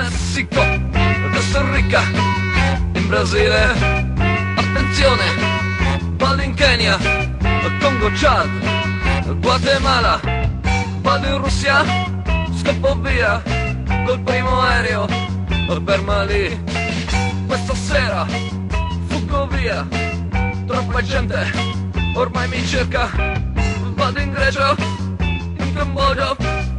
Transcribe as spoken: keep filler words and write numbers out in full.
Messico, Costa Rica, in Brasile, attenzione, vado in Kenya, Congo, Chad, Guatemala, vado in Russia, scappo via col primo aereo per Mali. Questa sera fuggo via, troppa gente ormai mi cerca, vado in Grecia, in Cambogia,